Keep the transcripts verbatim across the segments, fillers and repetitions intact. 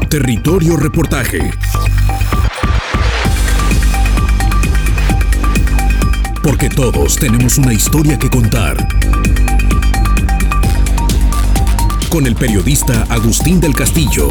Territorio Reportaje. Porque todos tenemos una historia que contar. Con el periodista Agustín del Castillo.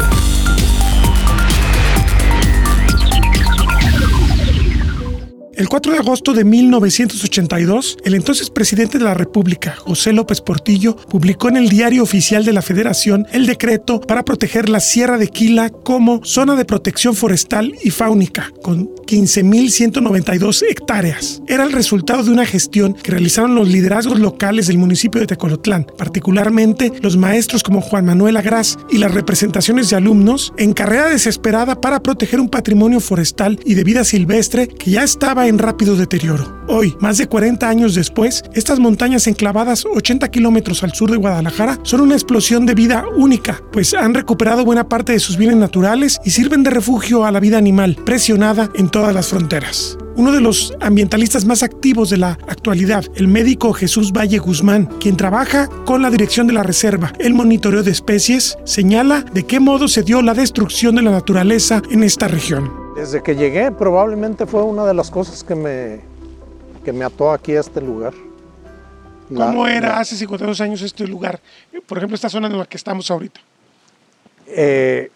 El cuatro de agosto de mil novecientos ochenta y dos, el entonces presidente de la República, José López Portillo, publicó en el Diario Oficial de la Federación el decreto para proteger la Sierra de Quila como zona de protección forestal y fáunica, con quince mil ciento noventa y dos hectáreas. Era el resultado de una gestión que realizaron los liderazgos locales del municipio de Tecolotlán, particularmente los maestros como Juan Manuel Agraz y las representaciones de alumnos, en carrera desesperada para proteger un patrimonio forestal y de vida silvestre que ya estaba en rápido deterioro. Hoy, más de cuarenta años después, estas montañas enclavadas ochenta kilómetros al sur de Guadalajara son una explosión de vida única, pues han recuperado buena parte de sus bienes naturales y sirven de refugio a la vida animal, presionada en todas las fronteras. Uno de los ambientalistas más activos de la actualidad, el médico Jesús Valle Guzmán, quien trabaja con la dirección de la reserva, el monitoreo de especies, señala de qué modo se dio la destrucción de la naturaleza en esta región. Desde que llegué, probablemente fue una de las cosas que me, que me ató aquí a este lugar. La, ¿Cómo era la, hace cincuenta y dos años este lugar? Por ejemplo, esta zona en la que estamos ahorita. Eh,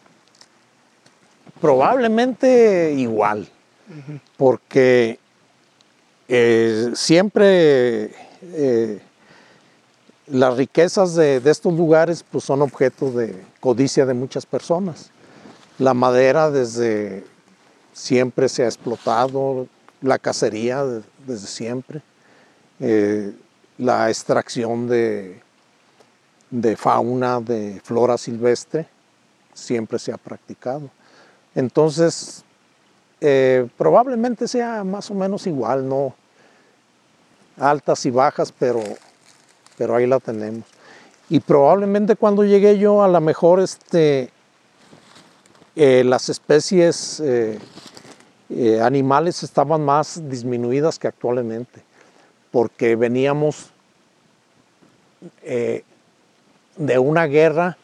probablemente igual, uh-huh. porque eh, siempre eh, las riquezas de, de estos lugares pues, son objeto de codicia de muchas personas. La madera desde siempre se ha explotado, la cacería de, desde siempre, eh, la extracción de, de fauna, de flora silvestre, siempre se ha practicado. Entonces, eh, probablemente sea más o menos igual, no altas y bajas, pero, pero ahí la tenemos. Y probablemente cuando llegué yo, a lo mejor este, eh, las especies eh, eh, animales estaban más disminuidas que actualmente, porque veníamos eh, de una guerra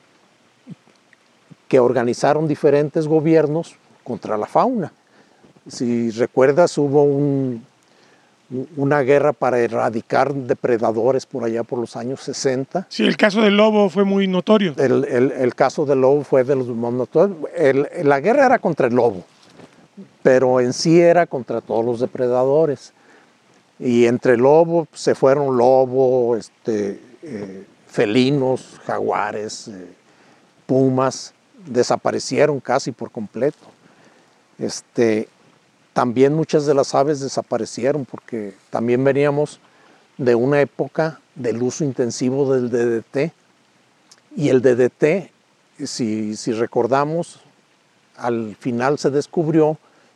que organizaron diferentes gobiernos contra la fauna. Si recuerdas, hubo un, una guerra para erradicar depredadores por allá por los años sesenta. Sí, el caso del lobo fue muy notorio. El, el, el caso del lobo fue de los más notorios. El, la guerra era contra el lobo, pero en sí era contra todos los depredadores. Y entre lobo se fueron lobo, este, eh, felinos, jaguares, eh, pumas, desaparecieron casi por completo. Este, también muchas de las aves desaparecieron porque también veníamos de una época del uso intensivo del D D T. Y el D D T, si, si recordamos, al final se descubrió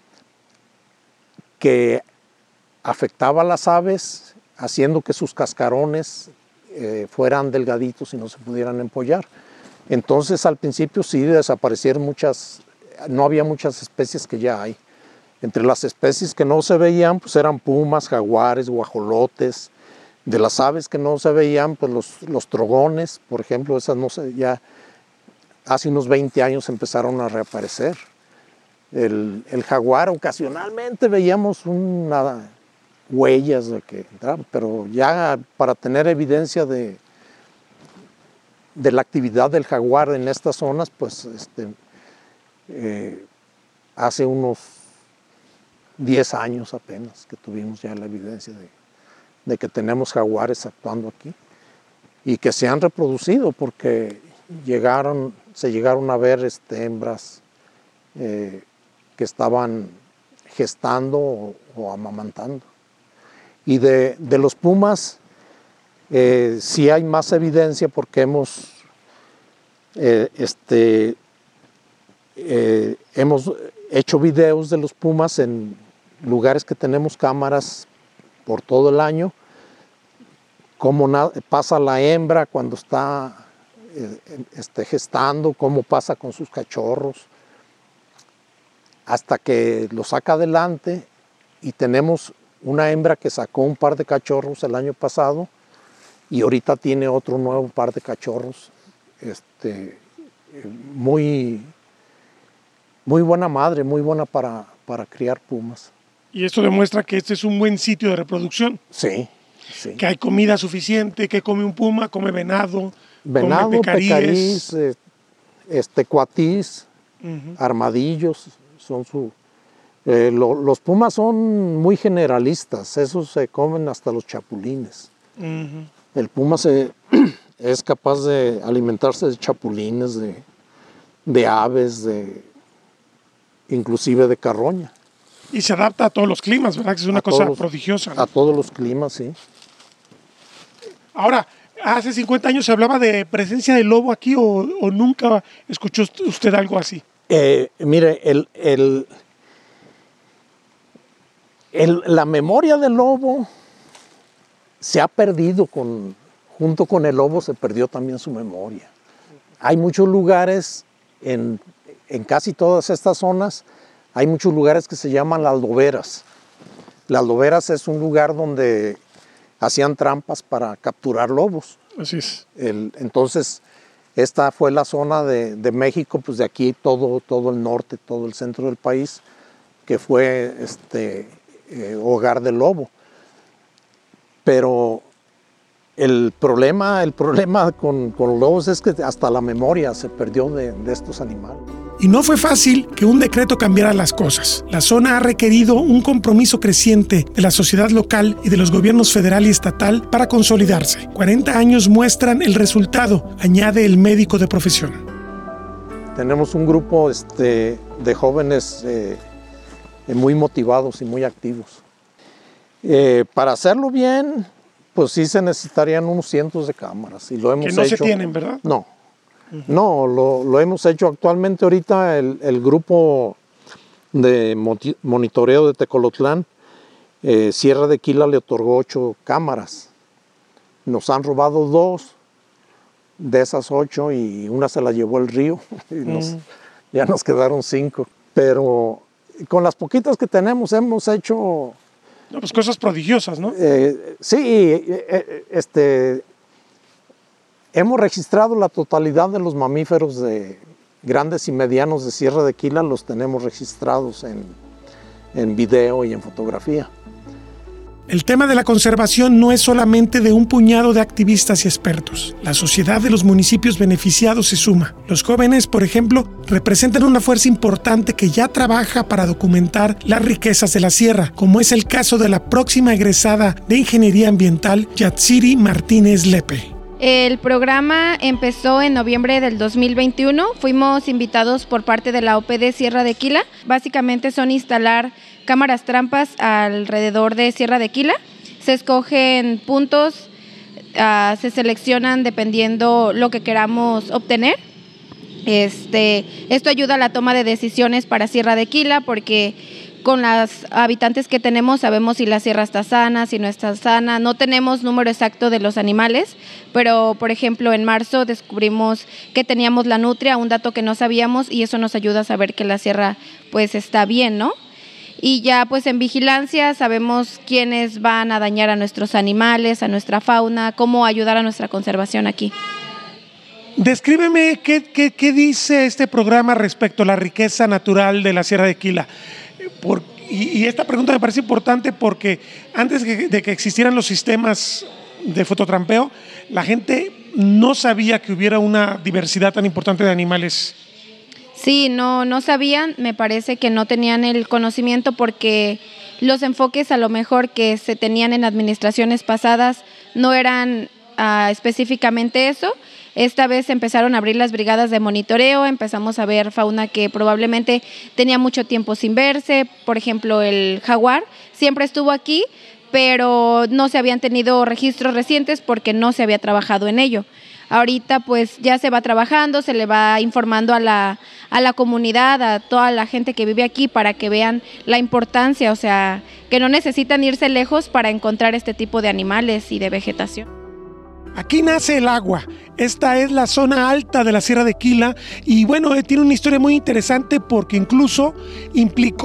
que afectaba a las aves, haciendo que sus cascarones eh, fueran delgaditos y no se pudieran empollar. Entonces al principio sí desaparecieron muchas, no había muchas especies que ya hay. Entre las especies que no se veían pues eran pumas, jaguares, guajolotes. De las aves que no se veían pues los, los trogones, por ejemplo, esas no se, ya hace unos veinte años empezaron a reaparecer. El, el jaguar ocasionalmente veíamos una, huellas de que entraba, pero ya para tener evidencia de de la actividad del jaguar en estas zonas, pues este, eh, hace unos diez años apenas que tuvimos ya la evidencia de, de que tenemos jaguares actuando aquí y que se han reproducido porque llegaron, se llegaron a ver este, hembras eh, que estaban gestando o, o amamantando. Y de, de los pumas, Eh, sí hay más evidencia porque hemos, eh, este, eh, hemos hecho videos de los pumas en lugares que tenemos cámaras por todo el año, cómo pasa la hembra cuando está eh, este, gestando, cómo pasa con sus cachorros, hasta que lo saca adelante. Y tenemos una hembra que sacó un par de cachorros el año pasado, y ahorita tiene otro nuevo par de cachorros, este, muy, muy buena madre, muy buena para, para criar pumas. Y esto demuestra que este es un buen sitio de reproducción. Sí, sí. Que hay comida suficiente, que come un puma, come venado, Venado, come pecaríes. pecarís, eh, este, cuatís, Uh-huh. armadillos, son su... Eh, lo, los pumas son muy generalistas, esos se comen hasta los chapulines. Uh-huh. El puma se, es capaz de alimentarse de chapulines, de, de aves, de, inclusive de carroña. Y se adapta a todos los climas, ¿verdad? Que es una A cosa todos- prodigiosa, ¿no? A todos los climas, sí. Ahora, ¿hace cincuenta años se hablaba de presencia de lobo aquí o, o nunca escuchó usted algo así? Eh, mire, el, el, el- la memoria del lobo se ha perdido, con, junto con el lobo se perdió también su memoria. Hay muchos lugares, en, en casi todas estas zonas, hay muchos lugares que se llaman las loberas. Las loberas es un lugar donde hacían trampas para capturar lobos. Así es. El, entonces, esta fue la zona de, de México, pues de aquí todo, todo el norte, todo el centro del país, que fue este, eh, hogar del lobo. Pero el problema, el problema con, con los lobos es que hasta la memoria se perdió de, de estos animales. Y no fue fácil que un decreto cambiara las cosas. La zona ha requerido un compromiso creciente de la sociedad local y de los gobiernos federal y estatal para consolidarse. cuarenta años muestran el resultado, añade el médico de profesión. Tenemos un grupo este, de jóvenes eh, muy motivados y muy activos. Eh, para hacerlo bien, pues sí se necesitarían unos cientos de cámaras. Y lo hemos Que no hecho. se tienen, ¿verdad? No. No, lo, lo hemos hecho actualmente ahorita. El, el grupo de moti- monitoreo de Tecolotlán, eh, Sierra de Quila le otorgó ocho cámaras. Nos han robado dos de esas ocho y una se la llevó el río. Y nos, Mm. ya nos quedaron cinco. Pero con las poquitas que tenemos hemos hecho... No, pues cosas prodigiosas, ¿no? Eh, sí, eh, eh, este, hemos registrado la totalidad de los mamíferos de grandes y medianos de Sierra de Quila, los tenemos registrados en, en video y en fotografía. El tema de la conservación no es solamente de un puñado de activistas y expertos. La sociedad de los municipios beneficiados se suma. Los jóvenes, por ejemplo, representan una fuerza importante que ya trabaja para documentar las riquezas de la sierra, como es el caso de la próxima egresada de Ingeniería Ambiental, Yatsiri Martínez Lepe. El programa empezó en noviembre del dos mil veintiuno. Fuimos invitados por parte de la O P D Sierra de Quila. Básicamente son instalar cámaras trampas alrededor de Sierra de Quila. Se escogen puntos, uh, se seleccionan dependiendo lo que queramos obtener. Este, esto ayuda a la toma de decisiones para Sierra de Quila porque con los habitantes que tenemos sabemos si la sierra está sana, si no está sana. No tenemos número exacto de los animales, pero por ejemplo en marzo descubrimos que teníamos la nutria, un dato que no sabíamos, y eso nos ayuda a saber que la sierra pues está bien, ¿no? Y ya pues en vigilancia sabemos quiénes van a dañar a nuestros animales, a nuestra fauna, cómo ayudar a nuestra conservación aquí. Descríbeme qué, qué, qué dice este programa respecto a la riqueza natural de la Sierra de Quila. Por, y, y esta pregunta me parece importante porque antes de, de que existieran los sistemas de fototrampeo, la gente no sabía que hubiera una diversidad tan importante de animales. Sí, no, no sabían, me parece que no tenían el conocimiento porque los enfoques a lo mejor que se tenían en administraciones pasadas no eran uh, específicamente eso. Esta vez empezaron a abrir las brigadas de monitoreo, empezamos a ver fauna que probablemente tenía mucho tiempo sin verse, por ejemplo el jaguar siempre estuvo aquí, pero no se habían tenido registros recientes porque no se había trabajado en ello. Ahorita pues ya se va trabajando, se le va informando a la, a la comunidad, a toda la gente que vive aquí para que vean la importancia, o sea, que no necesitan irse lejos para encontrar este tipo de animales y de vegetación. Aquí nace el agua. Esta es la zona alta de la Sierra de Quila y bueno, eh, tiene una historia muy interesante porque incluso implicó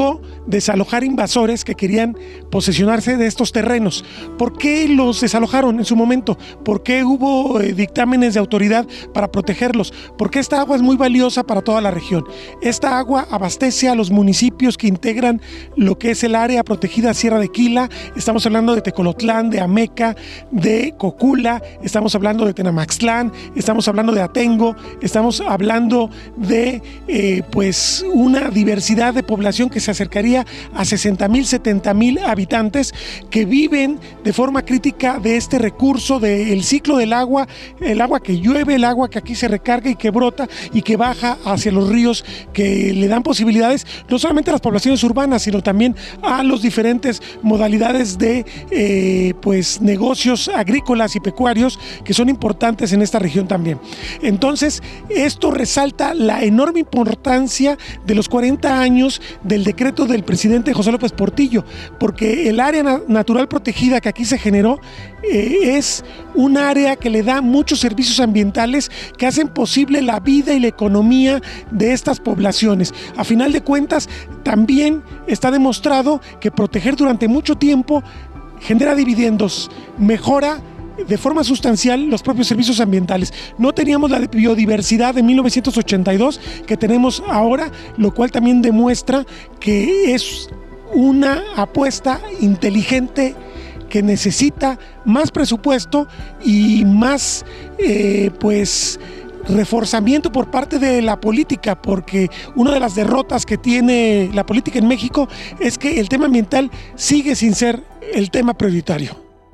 desalojar invasores que querían posesionarse de estos terrenos. ¿Por qué los desalojaron en su momento? ¿Por qué hubo eh, dictámenes de autoridad para protegerlos? Porque esta agua es muy valiosa para toda la región. Esta agua abastece a los municipios que integran lo que es el área protegida Sierra de Quila. Estamos hablando de Tecolotlán, de Ameca, de Cocula, estamos hablando de Tenamaxtlán, estamos hablando de Atengo, estamos hablando de eh, pues una diversidad de población que se acercaría a sesenta mil, setenta mil habitantes que viven de forma crítica de este recurso del ciclo del agua, el agua que llueve, el agua que aquí se recarga y que brota y que baja hacia los ríos, que le dan posibilidades no solamente a las poblaciones urbanas, sino también a los diferentes modalidades de eh, pues negocios agrícolas y pecuarios que son importantes en esta región también. Entonces, esto resalta la enorme importancia de los cuarenta años del decreto del presidente José López Portillo, porque el área na- natural protegida que aquí se generó eh, es un área que le da muchos servicios ambientales que hacen posible la vida y la economía de estas poblaciones. A final de cuentas, también está demostrado que proteger durante mucho tiempo genera dividendos, mejora de forma sustancial los propios servicios ambientales. No teníamos la biodiversidad de mil novecientos ochenta y dos que tenemos ahora, lo cual también demuestra que es una apuesta inteligente que necesita más presupuesto y más eh, pues reforzamiento por parte de la política, porque una de las derrotas que tiene la política en México es que el tema ambiental sigue sin ser el tema prioritario.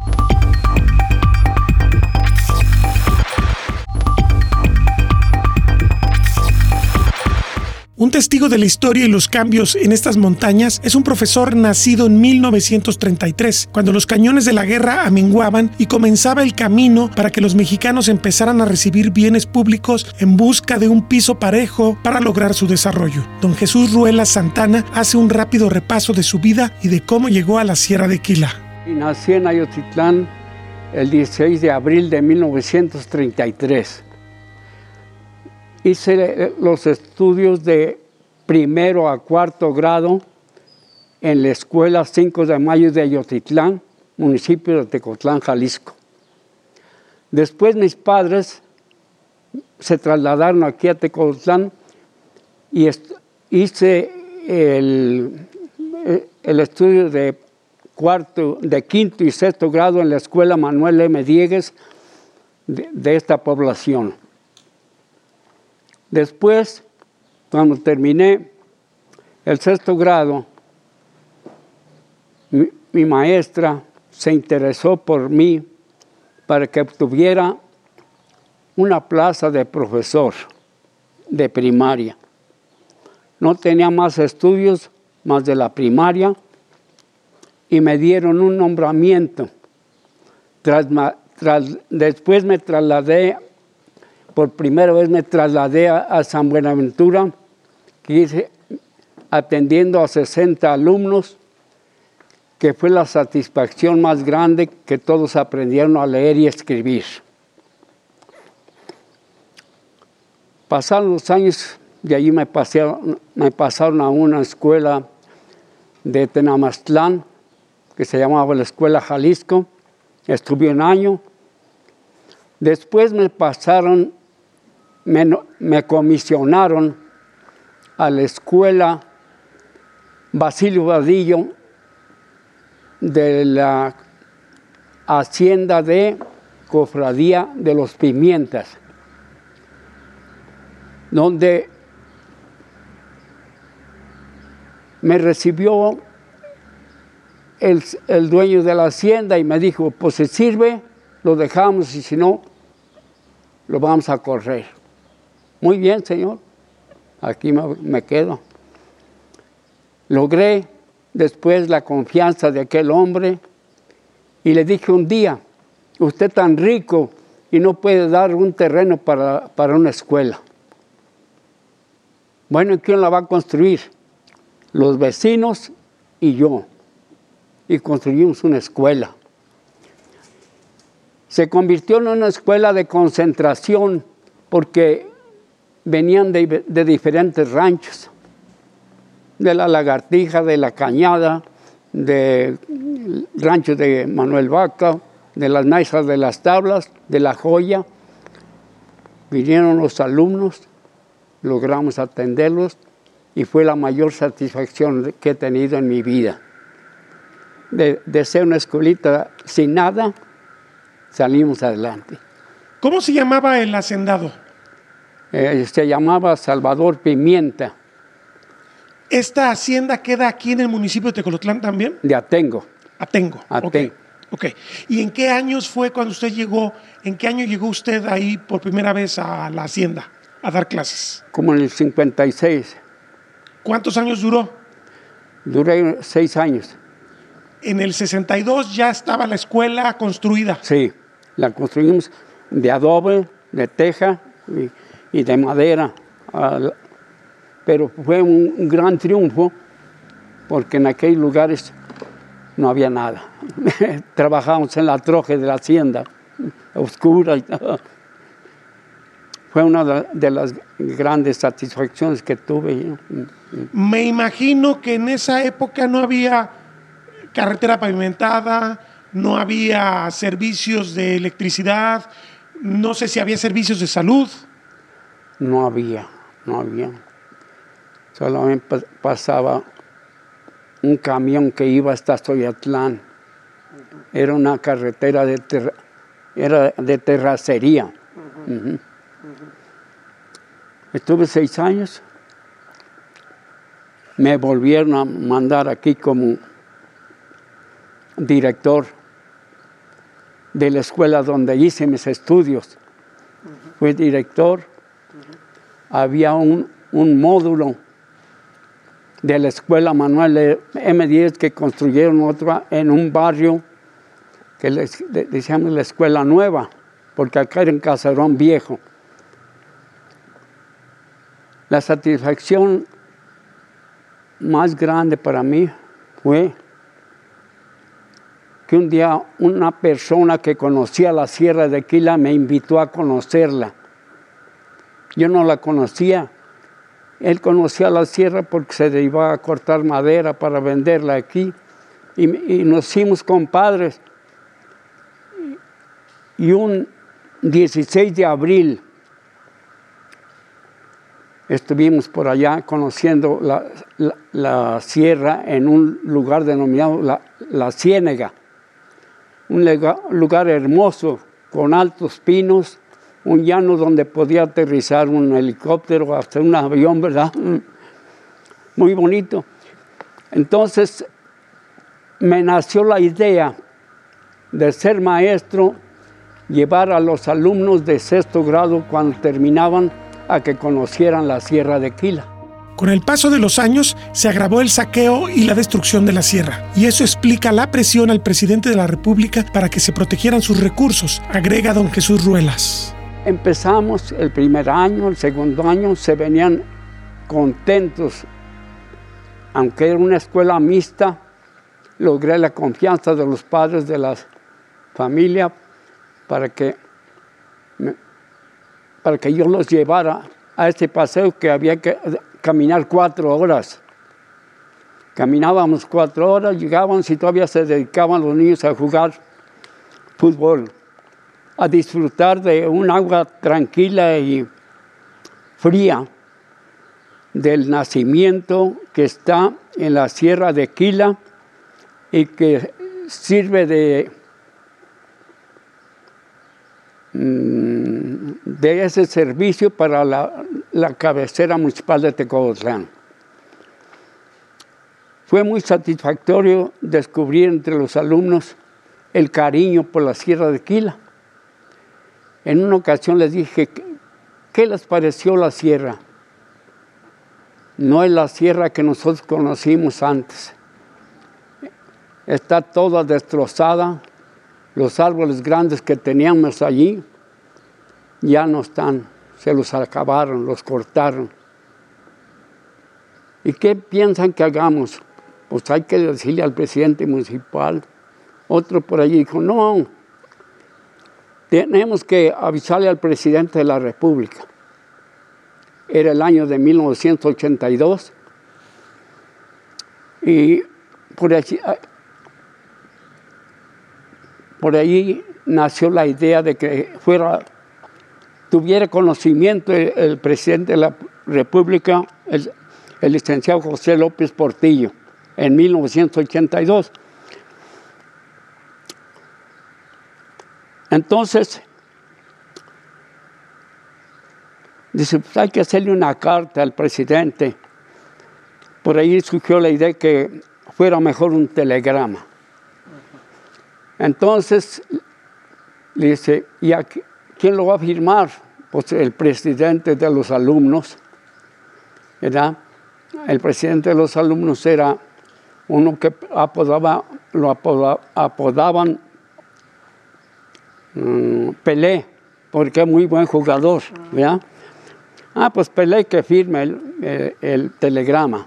Un testigo de la historia y los cambios en estas montañas es un profesor nacido en mil novecientos treinta y tres, cuando los cañones de la guerra amenguaban y comenzaba el camino para que los mexicanos empezaran a recibir bienes públicos en busca de un piso parejo para lograr su desarrollo. Don Jesús Ruelas Santana hace un rápido repaso de su vida y de cómo llegó a la Sierra de Quila. Nací en Ayotitlán el dieciséis de abril de mil novecientos treinta y tres. Hice los estudios de primero a cuarto grado en la escuela cinco de mayo de Ayotitlán, municipio de Tecotlán, Jalisco. Después mis padres se trasladaron aquí a Tecotlán y hice el, el estudio de cuarto, de quinto y sexto grado en la escuela Manuel M. Diegues de, de esta población. Después, cuando terminé el sexto grado, mi, mi maestra se interesó por mí para que obtuviera una plaza de profesor de primaria. No tenía más estudios más de la primaria y me dieron un nombramiento. Tras, tras, después me trasladé Por primera vez me trasladé a, a San Buenaventura, que hice atendiendo a sesenta alumnos, que fue la satisfacción más grande, que todos aprendieron a leer y escribir. Pasaron los años, de allí me, pasé, me pasaron a una escuela de Tenamaxtlán, que se llamaba la Escuela Jalisco. Estuve un año. Después me pasaron Me, me comisionaron a la escuela Basilio Vadillo de la hacienda de Cofradía de los Pimientas, donde me recibió el, el dueño de la hacienda y me dijo, pues si sirve, lo dejamos y si no, lo vamos a correr. Muy bien, señor, aquí me, me quedo. Logré después la confianza de aquel hombre y le dije un día, usted tan rico y no puede dar un terreno para, para una escuela. Bueno, ¿quién la va a construir? Los vecinos y yo. Y construimos una escuela. Se convirtió en una escuela de concentración porque venían de, de diferentes ranchos. de la Lagartija, de la Cañada, del rancho de Manuel Vaca, de las Naizas de las Tablas, de La Joya. Vinieron los alumnos, logramos atenderlos y fue la mayor satisfacción que he tenido en mi vida. De, de ser una escuelita sin nada, salimos adelante. ¿Cómo se llamaba el hacendado? Eh, se llamaba Salvador Pimienta. ¿Esta hacienda queda aquí en el municipio de Tecolotlán también? De Atengo. Atengo. Atengo. Okay. Ok. ¿Y en qué años fue cuando usted llegó, en qué año llegó usted ahí por primera vez a la hacienda a dar clases? Como en el cincuenta y seis. ¿Cuántos años duró? Duré seis años. En el sesenta y dos ya estaba la escuela construida. Sí, la construimos de adobe, de teja y, y de madera. Pero fue un, un gran triunfo porque en aquellos lugares no había nada. Trabajábamos en la troje de la hacienda, oscura y todo. Fue una de las grandes satisfacciones que tuve. Me imagino que en esa época no había carretera pavimentada, no había servicios de electricidad, no sé si había servicios de salud. No había, no había. Solamente pasaba un camión que iba hasta Xoyatlán. Era una carretera de, ter, era de terracería. Uh-huh. Uh-huh. Estuve seis años. Me volvieron a mandar aquí como director de la escuela donde hice mis estudios. Uh-huh. Fui director. Uh-huh. Había un, un módulo de la escuela Manuel eme diez que construyeron otra en un barrio que les decíamos la escuela nueva, porque acá era en Caserón Viejo. La satisfacción más grande para mí fue que un día una persona que conocía la Sierra de Quila me invitó a conocerla. Yo no la conocía. Él conocía la sierra porque se iba a cortar madera para venderla aquí. Y, y nos hicimos compadres. Y un dieciséis de abril estuvimos por allá conociendo la, la, la sierra en un lugar denominado La, la Ciénega. Un lega, lugar hermoso, con altos pinos, un llano donde podía aterrizar un helicóptero, hasta un avión, ¿verdad? Muy bonito. Entonces, me nació la idea de ser maestro, llevar a los alumnos de sexto grado cuando terminaban a que conocieran la Sierra de Quila. Con el paso de los años se agravó el saqueo y la destrucción de la sierra, y eso explica la presión al presidente de la República para que se protegieran sus recursos, agrega don Jesús Ruelas. Empezamos el primer año, el segundo año, se venían contentos. Aunque era una escuela mixta, logré la confianza de los padres de la familia para que, para que yo los llevara a este paseo que había que caminar cuatro horas. Caminábamos cuatro horas, llegábamos y todavía se dedicaban los niños a jugar fútbol, a disfrutar de un agua tranquila y fría del nacimiento que está en la Sierra de Quila y que sirve de, de ese servicio para la, la cabecera municipal de Tecolotlán. Fue muy satisfactorio descubrir entre los alumnos el cariño por la Sierra de Quila. En una ocasión les dije, ¿qué les pareció la sierra? No es la sierra que nosotros conocimos antes. Está toda destrozada. Los árboles grandes que teníamos allí ya no están. Se los acabaron, los cortaron. ¿Y qué piensan que hagamos? Pues hay que decirle al presidente municipal. Otro por allí dijo, no, tenemos que avisarle al presidente de la República. Era el año de mil novecientos ochenta y dos. Y por allí, por ahí nació la idea de que fuera, tuviera conocimiento el, el presidente de la República, el, el licenciado José López Portillo, en mil novecientos ochenta y dos. Entonces, dice, pues hay que hacerle una carta al presidente. Por ahí surgió la idea que fuera mejor un telegrama. Entonces, le dice, ¿y a quién lo va a firmar? Pues el presidente de los alumnos, ¿verdad? El presidente de los alumnos era uno que apodaba, lo apoda, apodaban um, Pelé, porque es muy buen jugador, ¿verdad? Ah, pues Pelé que firme el, el, el telegrama.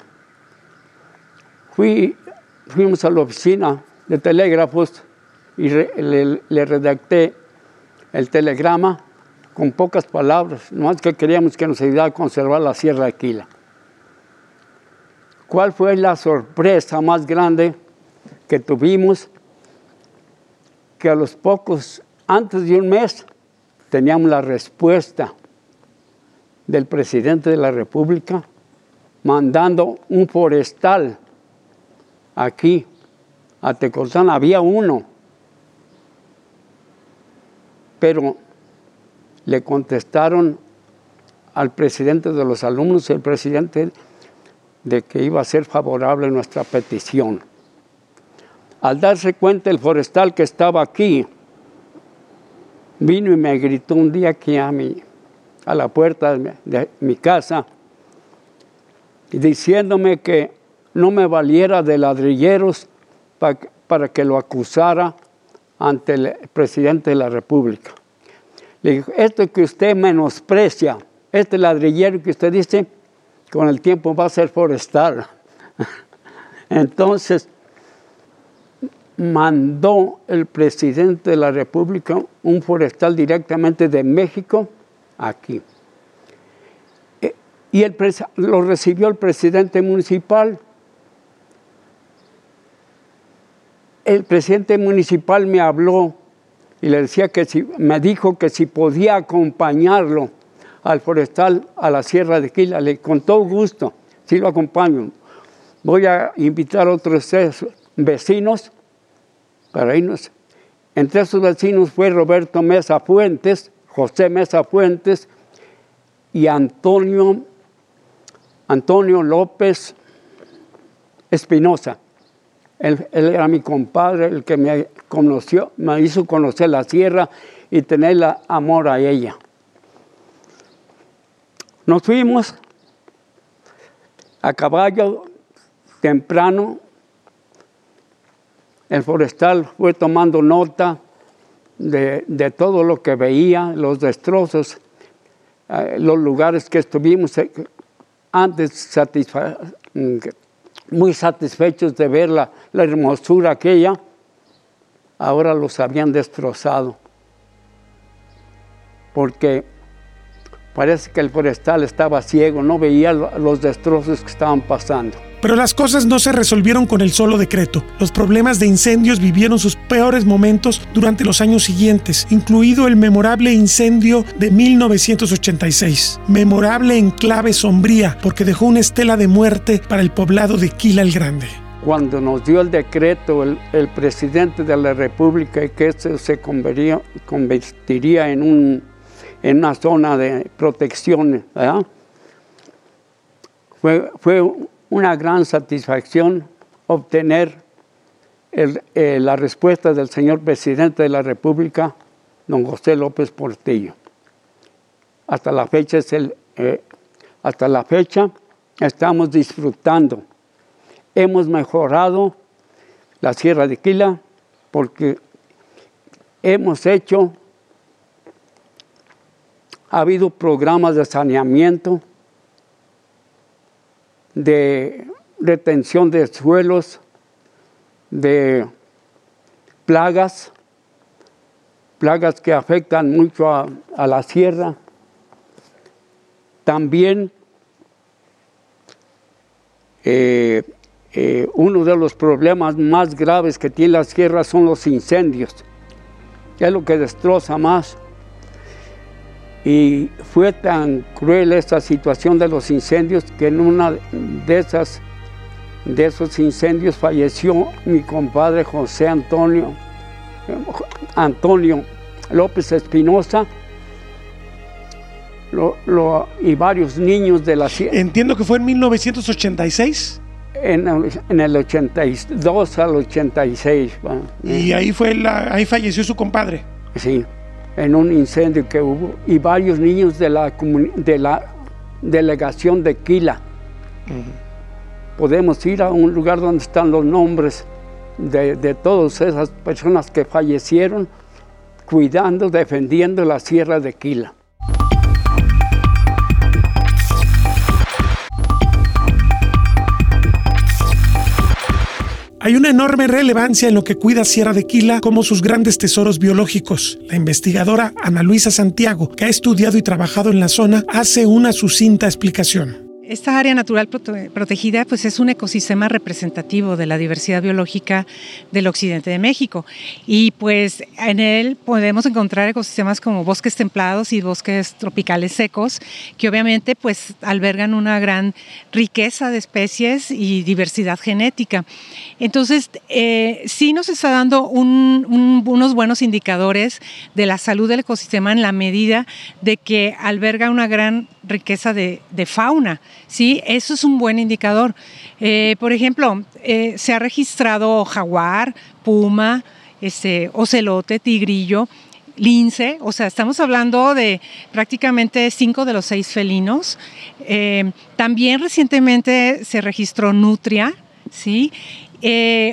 Fui, fuimos a la oficina de telégrafos y re, le, le redacté el telegrama con pocas palabras, nomás que queríamos que nos ayudara a conservar la Sierra de Aquila. ¿Cuál fue la sorpresa más grande que tuvimos? Que a los pocos, antes de un mes, teníamos la respuesta del presidente de la República mandando un forestal aquí a Tecoztlán. Había uno, pero le contestaron al presidente de los alumnos, el presidente, de que iba a ser favorable nuestra petición. Al darse cuenta el forestal que estaba aquí, vino y me gritó un día aquí a, mi, a la puerta de mi, de mi casa, diciéndome que no me valiera de ladrilleros pa, para que lo acusara ante el presidente de la República. Le dijo, esto que usted menosprecia, este ladrillero que usted dice, con el tiempo va a ser forestal. Entonces, mandó el presidente de la República un forestal directamente de México aquí. Y el, lo recibió el presidente municipal. El presidente municipal me habló y le decía que si, me dijo que si podía acompañarlo al forestal a la Sierra de Aquila. Le con todo gusto, sí lo acompaño. Voy a invitar a otros vecinos para irnos. Entre esos vecinos fue Roberto Mesa Fuentes, José Mesa Fuentes y Antonio, Antonio López Espinosa. Él, él era mi compadre, el que me conoció, me hizo conocer la sierra y tener amor a ella. Nos fuimos a caballo temprano. El forestal fue tomando nota de, de todo lo que veía, los destrozos, eh, los lugares que estuvimos eh, antes satisfa muy satisfechos de ver la, la hermosura aquella, ahora los habían destrozado. Porque parece que el forestal estaba ciego, no veía los destrozos que estaban pasando. Pero las cosas no se resolvieron con el solo decreto. Los problemas de incendios vivieron sus peores momentos durante los años siguientes, incluido el memorable incendio de mil novecientos ochenta y seis. Memorable en clave sombría, porque dejó una estela de muerte para el poblado de Quila el Grande. Cuando nos dio el decreto el, el presidente de la República y que eso se convertiría, convertiría en, un, en una zona de protección, ¿verdad? Fue, fue una gran satisfacción obtener el, eh, la respuesta del señor presidente de la República, don José López Portillo. Hasta la fecha, es el, eh, hasta la fecha estamos disfrutando. Hemos mejorado la Sierra de Aquila porque hemos hecho, ha habido programas de saneamiento, de retención de suelos, de plagas, plagas que afectan mucho a, a la sierra. También eh, eh, uno de los problemas más graves que tiene la sierra son los incendios, que es lo que destroza más. Y fue tan cruel esta situación de los incendios que en una de esas de esos incendios falleció mi compadre José Antonio Antonio López Espinosa lo, lo, y varios niños de la sierra. Entiendo que fue en mil novecientos ochenta y seis. En el, en el ochenta y dos al ochenta y seis. Bueno, y ahí, fue la, ahí falleció su compadre. Sí, en un incendio que hubo, y varios niños de la, de la delegación de Quila. Uh-huh. Podemos ir a un lugar donde están los nombres de, de todas esas personas que fallecieron cuidando, defendiendo la sierra de Quila. Hay una enorme relevancia en lo que cuida Sierra de Quila como sus grandes tesoros biológicos. La investigadora Ana Luisa Santiago, que ha estudiado y trabajado en la zona, hace una sucinta explicación. Esta área natural prote- protegida pues es un ecosistema representativo de la diversidad biológica del occidente de México, y pues en él podemos encontrar ecosistemas como bosques templados y bosques tropicales secos, que obviamente pues albergan una gran riqueza de especies y diversidad genética. Entonces eh, sí nos está dando un, un, unos buenos indicadores de la salud del ecosistema en la medida de que alberga una gran riqueza de, de fauna. Sí, eso es un buen indicador. Eh, por ejemplo, eh, se ha registrado jaguar, puma, este, ocelote, tigrillo, lince, o sea, estamos hablando de prácticamente cinco de los seis felinos. Eh, también recientemente se registró nutria, ¿sí? Eh,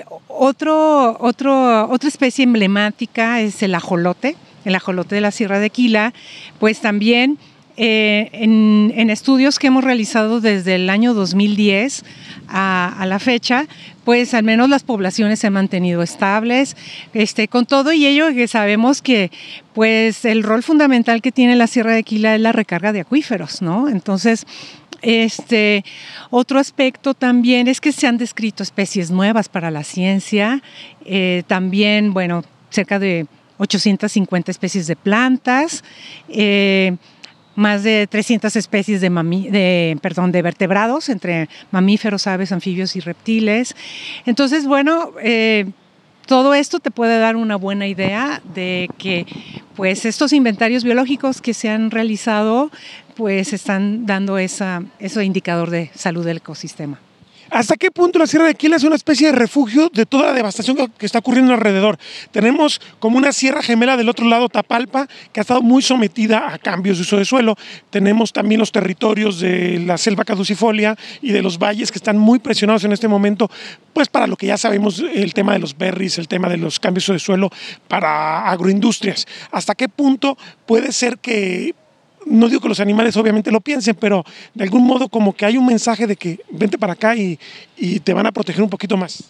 otro, otro, otra especie emblemática es el ajolote, el ajolote de la Sierra de Quila, pues también Eh, en, en estudios que hemos realizado desde el año dos mil diez a, a la fecha, pues al menos las poblaciones se han mantenido estables, este, con todo y ello que sabemos que pues el rol fundamental que tiene la Sierra de Quila es la recarga de acuíferos, ¿no? Entonces, este, otro aspecto también es que se han descrito especies nuevas para la ciencia, eh, también, bueno, cerca de ochocientas cincuenta especies de plantas, eh, más de trescientas especies de, mami, de, perdón, de vertebrados, entre mamíferos, aves, anfibios y reptiles. Entonces, bueno, eh, todo esto te puede dar una buena idea de que pues, estos inventarios biológicos que se han realizado pues, están dando esa, ese indicador de salud del ecosistema. ¿Hasta qué punto la Sierra de Quila es una especie de refugio de toda la devastación que está ocurriendo alrededor? Tenemos como una sierra gemela del otro lado, Tapalpa, que ha estado muy sometida a cambios de uso de suelo. Tenemos también los territorios de la selva caducifolia y de los valles que están muy presionados en este momento, pues para lo que ya sabemos, el tema de los berries, el tema de los cambios de suelo para agroindustrias. ¿Hasta qué punto puede ser que... No digo que los animales obviamente lo piensen, pero de algún modo como que hay un mensaje de que vente para acá y, y te van a proteger un poquito más?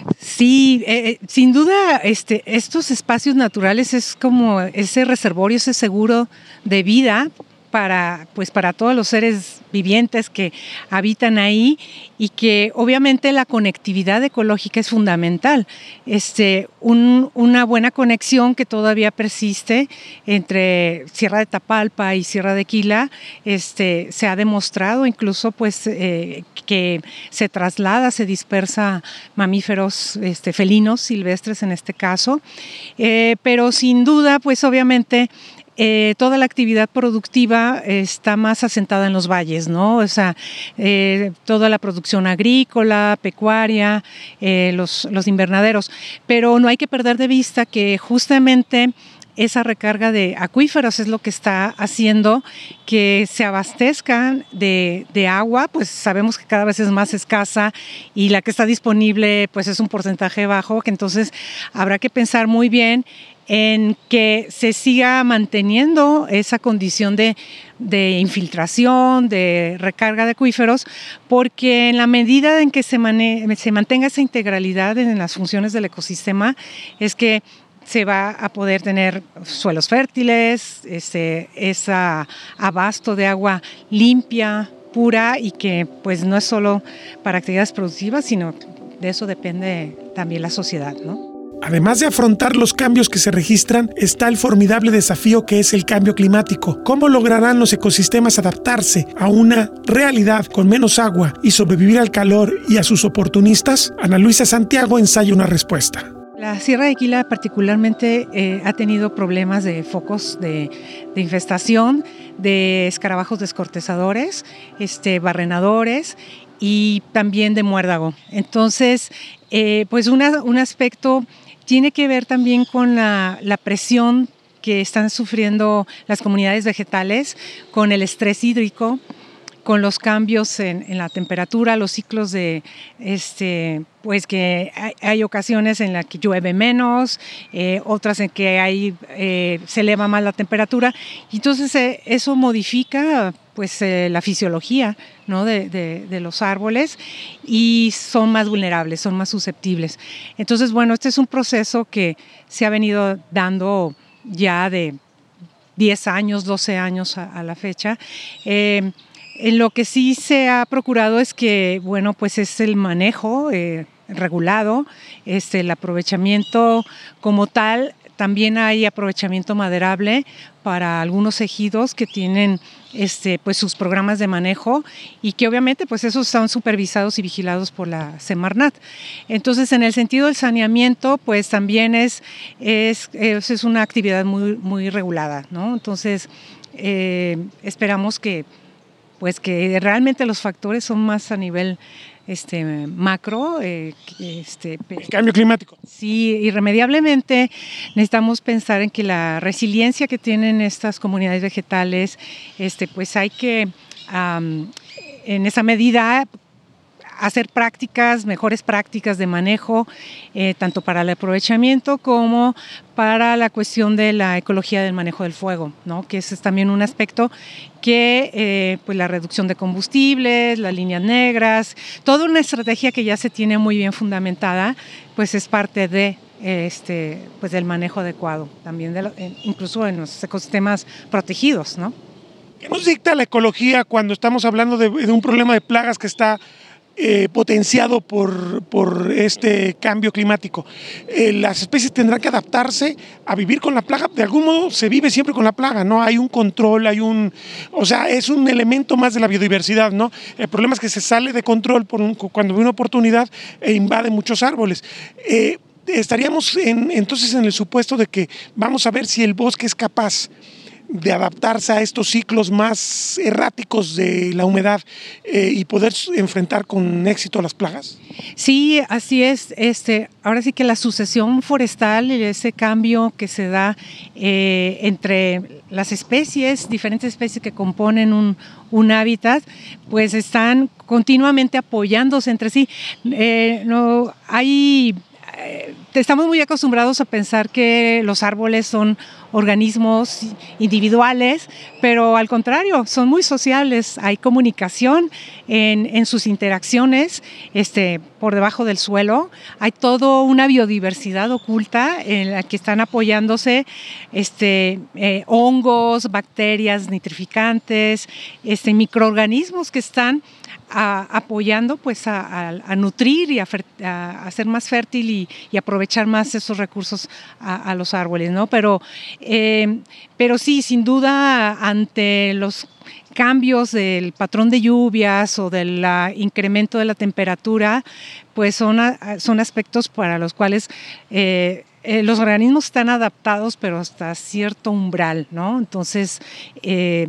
Sí, eh, sin duda este, estos espacios naturales es como ese reservorio, ese seguro de vida para, pues, para todos los seres vivientes que habitan ahí, y que obviamente la conectividad ecológica es fundamental. Este, un, una buena conexión que todavía persiste entre Sierra de Tapalpa y Sierra de Quila, este, se ha demostrado incluso pues, eh, que se traslada, se dispersa mamíferos este, felinos silvestres en este caso, eh, pero sin duda pues obviamente Eh, toda la actividad productiva está más asentada en los valles, ¿no? O sea, eh, toda la producción agrícola, pecuaria, eh, los, los invernaderos. Pero no hay que perder de vista que justamente esa recarga de acuíferos es lo que está haciendo que se abastezcan de, de agua, pues sabemos que cada vez es más escasa y la que está disponible pues es un porcentaje bajo, que entonces habrá que pensar muy bien en que se siga manteniendo esa condición de, de infiltración, de recarga de acuíferos, porque en la medida en que se, mane- se mantenga esa integralidad en las funciones del ecosistema, es que se va a poder tener suelos fértiles, ese, ese abasto de agua limpia, pura y que pues no es solo para actividades productivas, sino de eso depende también la sociedad, ¿no? Además de afrontar los cambios que se registran, está el formidable desafío que es el cambio climático. ¿Cómo lograrán los ecosistemas adaptarse a una realidad con menos agua y sobrevivir al calor y a sus oportunistas? Ana Luisa Santiago ensaya una respuesta. La Sierra de Quila particularmente eh, ha tenido problemas de focos de, de infestación, de escarabajos descortezadores, este, barrenadores y también de muérdago. Entonces, eh, pues una, un aspecto tiene que ver también con la, la presión que están sufriendo las comunidades vegetales, con el estrés hídrico, con los cambios en, en la temperatura, los ciclos de, este, pues que hay, hay ocasiones en las que llueve menos, eh, otras en que hay, eh, se eleva más la temperatura, y entonces eh, eso modifica pues eh, la fisiología, ¿no? de, de, de los árboles y son más vulnerables, son más susceptibles. Entonces, bueno, este es un proceso que se ha venido dando ya de diez años, doce años a, a la fecha. Eh, En lo que sí se ha procurado es que, bueno, pues es el manejo eh, regulado, este, el aprovechamiento como tal. También hay aprovechamiento maderable para algunos ejidos que tienen este, pues sus programas de manejo y que obviamente pues esos están supervisados y vigilados por la Semarnat. Entonces, en el sentido del saneamiento, pues también es, es, es, es una actividad muy, muy regulada, ¿no? Entonces, eh, esperamos que pues que realmente los factores son más a nivel este, macro. Eh, este, el cambio climático. Sí, irremediablemente necesitamos pensar en que la resiliencia que tienen estas comunidades vegetales, este, pues hay que, um, en esa medida, hacer prácticas, mejores prácticas de manejo, eh, tanto para el aprovechamiento como para la cuestión de la ecología del manejo del fuego, ¿no? Que ese es también un aspecto que eh, pues la reducción de combustibles, las líneas negras, toda una estrategia que ya se tiene muy bien fundamentada, pues es parte de este, pues del manejo adecuado, también de lo, incluso en los ecosistemas protegidos, ¿no? ¿Qué nos dicta la ecología cuando estamos hablando de, de un problema de plagas que está Eh, potenciado por, por este cambio climático? Eh, las especies tendrán que adaptarse a vivir con la plaga. De algún modo se vive siempre con la plaga, ¿no? Hay un control, hay un, o sea, es un elemento más de la biodiversidad, ¿no? El problema es que se sale de control por un, cuando hay una oportunidad e invade muchos árboles. Eh, estaríamos en, entonces en el supuesto de que vamos a ver si el bosque es capaz de adaptarse a estos ciclos más erráticos de la humedad eh, y poder enfrentar con éxito las plagas. Sí, así es. Este, ahora sí que la sucesión forestal y ese cambio que se da eh, entre las especies, diferentes especies que componen un, un hábitat, pues están continuamente apoyándose entre sí. Eh, no hay Estamos muy acostumbrados a pensar que los árboles son organismos individuales, pero al contrario, son muy sociables. Hay comunicación en, en sus interacciones este, por debajo del suelo. Hay toda una biodiversidad oculta en la que están apoyándose este, eh, hongos, bacterias nitrificantes, este, microorganismos que están A, apoyando pues a, a, a nutrir y a, a hacer más fértil y, y aprovechar más esos recursos a, a los árboles, ¿no? Pero, eh, pero sí, sin duda, ante los cambios del patrón de lluvias o del incremento de la temperatura, pues son, son aspectos para los cuales eh, eh, los organismos están adaptados, pero hasta cierto umbral, ¿no? Entonces, eh,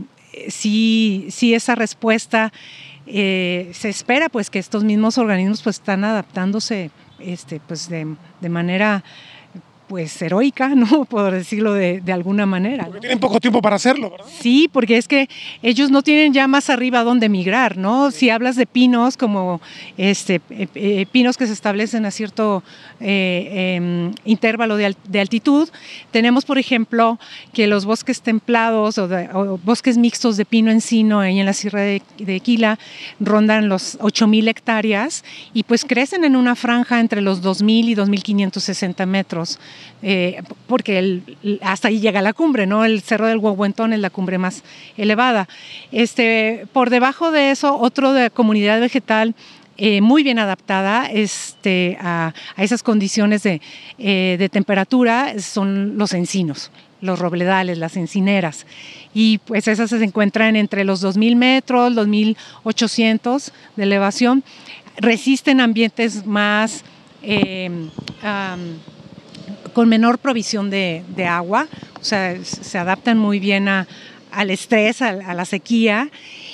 sí, sí esa respuesta Eh, se espera pues que estos mismos organismos pues están adaptándose este, pues de, de manera pues heroica, ¿no? Por decirlo de, de alguna manera. Porque ¿no? Tienen poco tiempo para hacerlo, ¿verdad? Sí, porque es que ellos no tienen ya más arriba a dónde migrar, ¿no? Si hablas de pinos, como este, eh, eh, pinos que se establecen a cierto eh, eh, intervalo de, de altitud, tenemos, por ejemplo, que los bosques templados o, de, o bosques mixtos de pino encino ahí en la Sierra de, de Quila rondan los ocho mil hectáreas y pues crecen en una franja entre los dos mil y dos mil quinientos sesenta metros. eh, porque el, hasta ahí llega la cumbre, ¿no? El Cerro del Huehuentón es la cumbre más elevada. Este, por debajo de eso, otro de comunidad vegetal eh, muy bien adaptada este, a, a esas condiciones de, eh, de temperatura son los encinos, los robledales, las encineras. Y pues esas se encuentran entre los dos mil metros, dos mil ochocientos de elevación. Resisten ambientes más eh, um, con menor provisión de, de agua, o sea, se adaptan muy bien a, al estrés, a, a la sequía.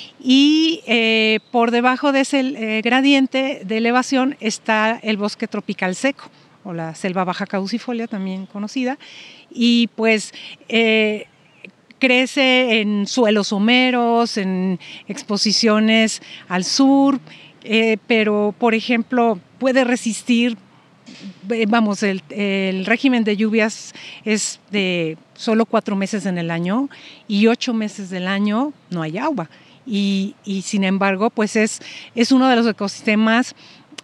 Y eh, por debajo de ese eh, gradiente de elevación está el bosque tropical seco, o la selva baja caducifolia, también conocida, y pues eh, crece en suelos someros, en exposiciones al sur, eh, pero por ejemplo puede resistir, vamos, el, el régimen de lluvias es de solo cuatro meses en el año y ocho meses del año no hay agua. Y, y sin embargo, pues es, es uno de los ecosistemas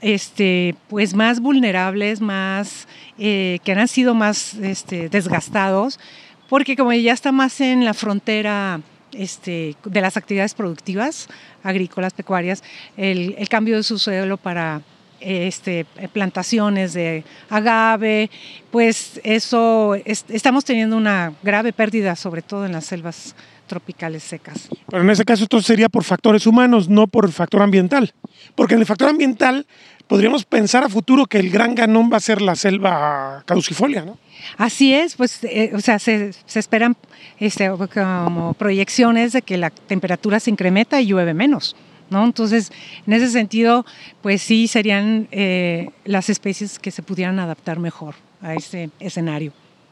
este, pues más vulnerables, más, eh, que han sido más este, desgastados, porque como ya está más en la frontera este, de las actividades productivas, agrícolas, pecuarias, el, el cambio de su suelo para este, plantaciones de agave, pues eso, es, estamos teniendo una grave pérdida, sobre todo en las selvas tropicales secas. Pero en ese caso esto sería por factores humanos, no por factor ambiental. Porque en el factor ambiental podríamos pensar a futuro que el gran ganón va a ser la selva caducifolia, ¿no? Así es, pues, eh, o sea, se, se esperan este, como proyecciones de que la temperatura se incrementa y llueve menos, ¿no? Entonces, en ese sentido, pues sí serían eh, las especies que se pudieran adaptar mejor a este escenario.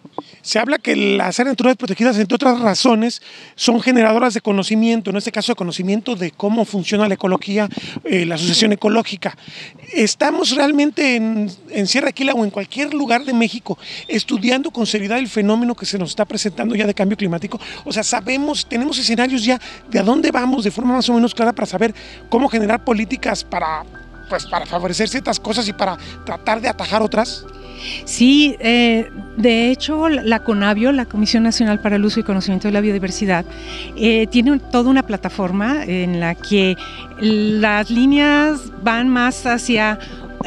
Se habla que las áreas naturales protegidas, entre otras razones, son generadoras de conocimiento, en este caso de conocimiento de cómo funciona la ecología, eh, la asociación ecológica. ¿Estamos realmente en, en Sierra Aquila o en cualquier lugar de México estudiando con seriedad el fenómeno que se nos está presentando ya de cambio climático? O sea, sabemos, tenemos escenarios ya de a dónde vamos de forma más o menos clara para saber cómo generar políticas para, pues, para favorecer ciertas cosas y para tratar de atajar otras. Sí, eh, de hecho la CONABIO, la Comisión Nacional para el Uso y Conocimiento de la Biodiversidad, eh, tiene toda una plataforma en la que las líneas van más hacia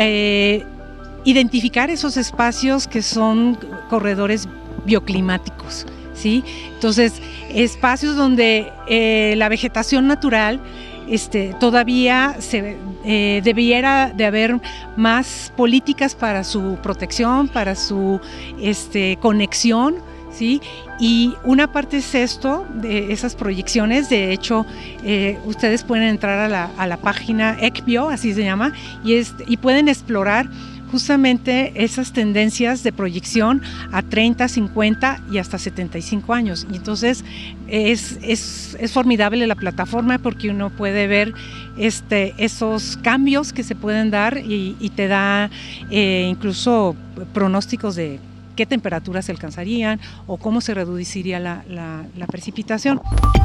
eh, identificar esos espacios que son corredores bioclimáticos, ¿sí? Entonces, espacios donde eh, la vegetación natural Este, todavía se, eh, debiera de haber más políticas para su protección, para su este, conexión, ¿sí? Y una parte es esto, de esas proyecciones. De hecho, eh, ustedes pueden entrar a la, a la página ECBio, así se llama, y, es, y pueden explorar justamente esas tendencias de proyección a treinta, cincuenta y hasta setenta y cinco años. Y entonces es, es, es formidable la plataforma porque uno puede ver este, esos cambios que se pueden dar y, y te da eh, incluso pronósticos de qué temperaturas se alcanzarían o cómo se reduciría la, la, la precipitación.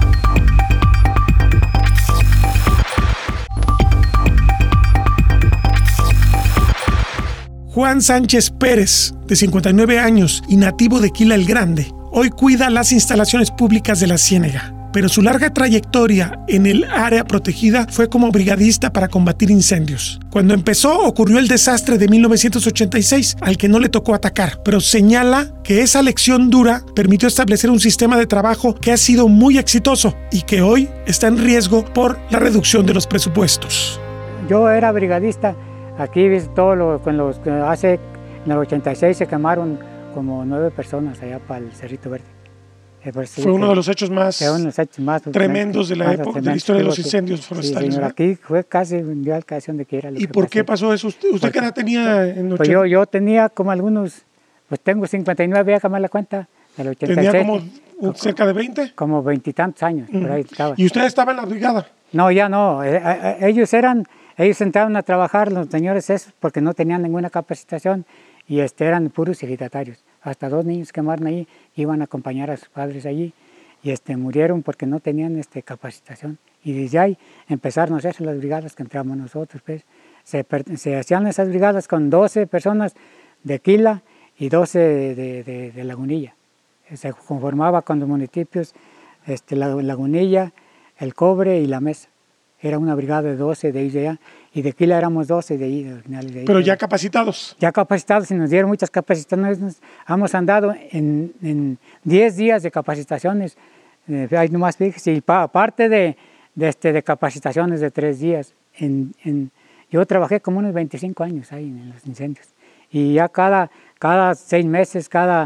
Juan Sánchez Pérez, de cincuenta y nueve años y nativo de Quila el Grande, hoy cuida las instalaciones públicas de la Ciénega, pero su larga trayectoria en el área protegida fue como brigadista para combatir incendios. Cuando empezó ocurrió el desastre de mil novecientos ochenta y seis, al que no le tocó atacar, pero señala que esa lección dura permitió establecer un sistema de trabajo que ha sido muy exitoso y que hoy está en riesgo por la reducción de los presupuestos. Yo era brigadista. Aquí todo lo, con los que hace, en el ochenta y seis se quemaron como nueve personas allá para el Cerrito Verde. Fue uno de los hechos más, uno de los hechos más tremendos de la más época, de la historia de los incendios sí, forestales. Sí, señor, aquí fue casi mundial, casi donde quiera. ¿Y por qué pasó eso? ¿Usted, usted qué edad tenía en ochenta? Pues yo, yo tenía como algunos, pues tengo cincuenta y nueve, ya que me la cuenta, del ochenta y seis. ¿Tenía como cerca de veinte? Como veintitantos años, uh-huh. Por ahí estaba. ¿Y usted estaba en la brigada? No, ya no, ellos eran... Ellos entraron a trabajar, los señores esos, porque no tenían ninguna capacitación y este, eran puros ejidatarios. Hasta dos niños quemaron ahí, iban a acompañar a sus padres allí y este, murieron porque no tenían este, capacitación. Y desde ahí empezaron a hacerse las brigadas que entramos nosotros. Pues. Se, se hacían esas brigadas con doce personas de Quila y doce de, de, de, de Lagunilla. Se conformaba con los municipios este, Lagunilla, El Cobre y La Mesa. Era una brigada de doce de ahí de allá, y de Quila éramos doce de ahí. De, de ahí Pero ya capacitados. Ya capacitados, y nos dieron muchas capacitaciones. Hemos andado en, en diez días de capacitaciones. Eh, hay nomás fíjese, y pa, aparte de, de, este, de capacitaciones de tres días. En, en, yo trabajé como unos veinticinco años ahí en los incendios. Y ya cada, cada seis meses, cada,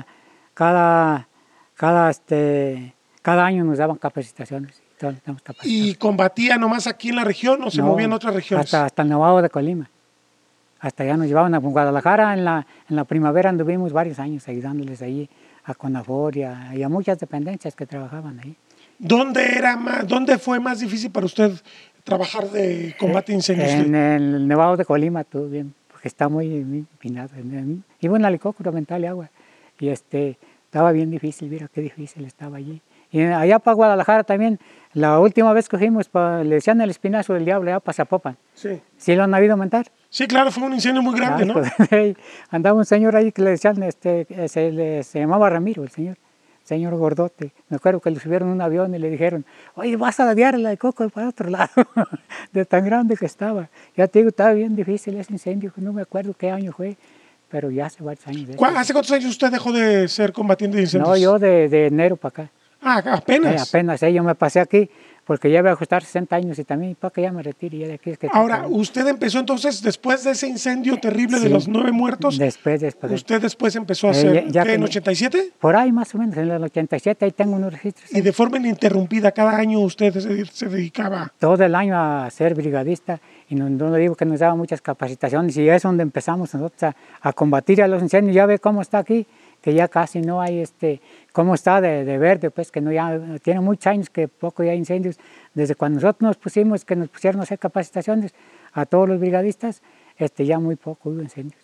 cada, cada, este, cada año nos daban capacitaciones. ¿Y combatía nomás aquí en la región o se no, movía en otras regiones? Hasta, hasta el Nevado de Colima. Hasta allá nos llevaban a Guadalajara. En la, en la primavera anduvimos varios años ayudándoles ahí a Conafor y a, y a muchas dependencias que trabajaban ahí. ¿Dónde, era más, ¿Dónde fue más difícil para usted trabajar de combate a incendios? En el Nevado de Colima, todo bien, porque está muy, muy empinado. Iba en helicóptero a aventarle agua y este, estaba bien difícil, mira qué difícil estaba allí. Y allá para Guadalajara también, la última vez que fuimos, pa, le decían el espinazo del diablo, allá para Zapopan. Sí. ¿Sí lo han habido aumentar? Sí, claro, fue un incendio muy grande, ah, ¿no? Pues, andaba un señor ahí que le decían, este, se, le, se llamaba Ramiro, el señor, señor gordote. Me acuerdo que le subieron un avión y le dijeron, oye, vas a ladear la de coco para otro lado, de tan grande que estaba. Ya te digo, estaba bien difícil ese incendio, no me acuerdo qué año fue, pero ya hace varios años. De ¿Hace cuántos años usted dejó de ser combatiente de incendios? No, yo de, de enero para acá. Ah, apenas. Eh, apenas, eh, yo me pasé aquí porque ya voy a ajustar sesenta años y también para que ya me retire. Ya de aquí es que Ahora, tengo... usted empezó entonces, después de ese incendio terrible sí, de los nueve muertos, después, después, usted después empezó a hacer, eh, ya, ya ¿qué, en ochenta y siete? Por ahí más o menos, en el ochenta y siete, ahí tengo unos registros. Y de forma ininterrumpida, cada año usted se, se dedicaba... Todo el año a ser brigadista, y no, no digo que nos daba muchas capacitaciones, y es donde empezamos nosotros a, a combatir a los incendios. Ya ve cómo está aquí, que ya casi no hay, este, cómo está de, de verde, pues que no ya, tiene muchos años que poco ya hay incendios. Desde cuando nosotros nos pusimos, que nos pusieron a hacer capacitaciones a todos los brigadistas, este, ya muy poco hubo incendios.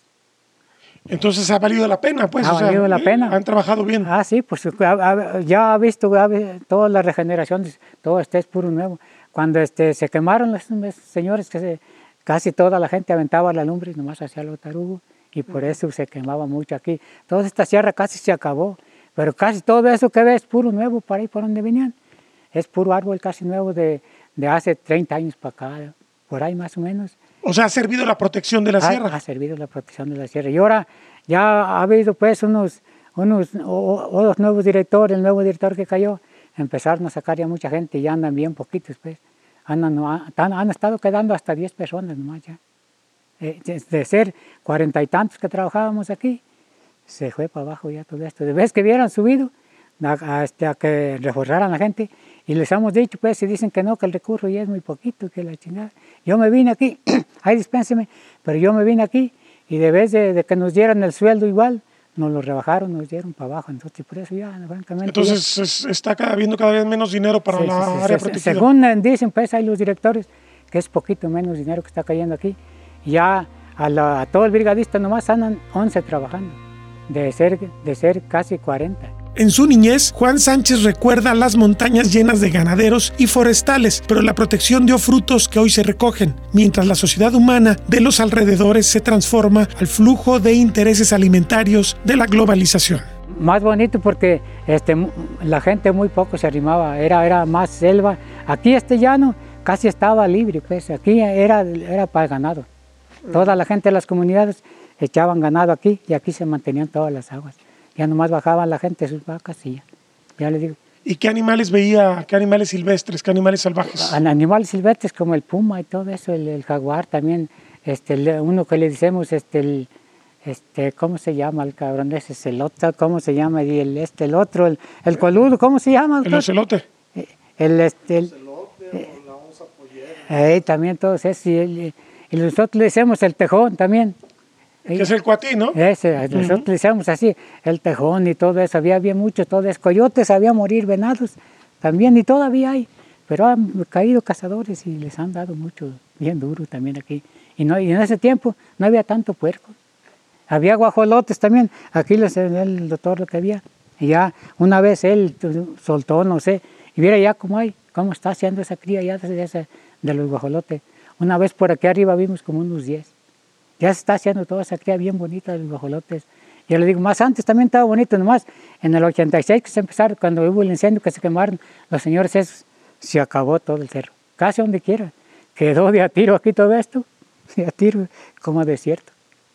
Entonces ha valido la pena, pues. Ha o sea, valido la ¿eh? pena. Han trabajado bien. Ah, sí, pues ya ha visto todas las regeneraciones, todo este es puro nuevo. Cuando este, se quemaron los, los señores, que se, casi toda la gente aventaba la lumbre y nomás hacía lo tarugo, y por eso se quemaba mucho aquí. Toda esta sierra casi se acabó, pero casi todo eso que ves es puro nuevo para ahí por donde venían. Es puro árbol casi nuevo de, de hace treinta años para acá, por ahí más o menos. O sea, ha servido la protección de la ha, sierra. Ha servido la protección de la sierra. Y ahora ya ha habido pues unos, unos o, o los nuevos directores, el nuevo director que cayó, empezaron a sacar ya mucha gente y ya andan bien poquitos pues. Andan, han, han estado quedando hasta diez personas nomás ya. Eh, de, de ser cuarenta y tantos que trabajábamos aquí, se fue para abajo ya todo esto. De vez que hubieran subido a, a, este, a que reforzaran a la gente, y les hemos dicho, pues, si dicen que no, que el recurso ya es muy poquito, que la chingada. Yo me vine aquí, ay, dispénseme, pero yo me vine aquí, y de vez de, de que nos dieran el sueldo igual, nos lo rebajaron, nos dieron para abajo, entonces por eso ya, francamente... Entonces ya, es, está cada, habiendo cada vez menos dinero para sí, la sí, área sí, protegida. Según dicen, pues, hay los directores, que es poquito menos dinero que está cayendo aquí, y ya a, la, a todo el brigadista nomás andan once trabajando, de ser, de ser casi cuarenta. En su niñez, Juan Sánchez recuerda las montañas llenas de ganaderos y forestales, pero la protección dio frutos que hoy se recogen, mientras la sociedad humana de los alrededores se transforma al flujo de intereses alimentarios de la globalización. Más bonito porque este, la gente muy poco se arrimaba, era, era más selva. Aquí este llano casi estaba libre, pues aquí era, era para el ganado. Toda la gente de las comunidades echaban ganado aquí y aquí se mantenían todas las aguas. Ya nomás bajaban la gente sus vacas y ya, ya les digo. ¿Y qué animales veía? ¿Qué animales silvestres? ¿Qué animales salvajes? Animales silvestres como el puma y todo eso, el, el jaguar también, este, uno que le decimos, este, el, este, ¿cómo se llama el cabrón ese? Es el otro, ¿cómo se llama? Y el, este, el otro, el, el coludo, ¿cómo se llama? El ocelote. El, este, el, el ocelote eh, o la onza pollera. Eh, también todos esos, y, el, y nosotros le decimos el tejón también. Que es el cuatí, ¿no? Ese, nosotros uh-huh. le decíamos así, el tejón y todo eso, había, había mucho, todo eso, coyotes, había morir venados también, y todavía hay, pero han caído cazadores y les han dado mucho, bien duro también aquí. Y, no, y en ese tiempo no había tanto puerco, había guajolotes también, aquí les, el doctor lo que había, y ya una vez él soltó, no sé, y mira ya cómo hay, cómo está haciendo esa cría ya de, de, de los guajolotes. Una vez por aquí arriba vimos como unos diez. Ya se está haciendo toda esa cría bien bonita de los guajolotes. Yo le digo, más antes también estaba bonito, nomás en el ochenta y seis que se empezaron, cuando hubo el incendio que se quemaron los señores esos, se acabó todo el cerro, casi donde quiera. Quedó de a tiro aquí todo esto, de a tiro como desierto.